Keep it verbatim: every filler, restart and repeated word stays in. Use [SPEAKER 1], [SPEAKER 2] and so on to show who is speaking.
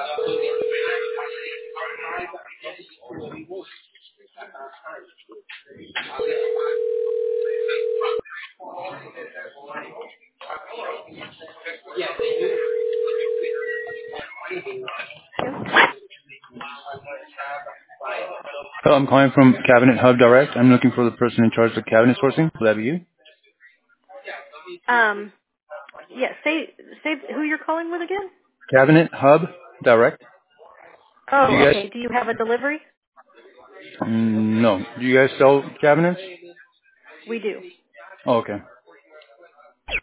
[SPEAKER 1] Hello, I'm calling from Cabinet Hub Direct. I'm looking for the person in charge of cabinet sourcing. Will that be you?
[SPEAKER 2] Um, yeah, say say who you're calling with again?
[SPEAKER 1] Cabinet Hub Direct. Do you
[SPEAKER 2] Oh,
[SPEAKER 1] guys?
[SPEAKER 2] okay. Do you have a delivery?
[SPEAKER 1] Mm, no. Do you guys sell cabinets?
[SPEAKER 2] We do.
[SPEAKER 1] Oh, okay.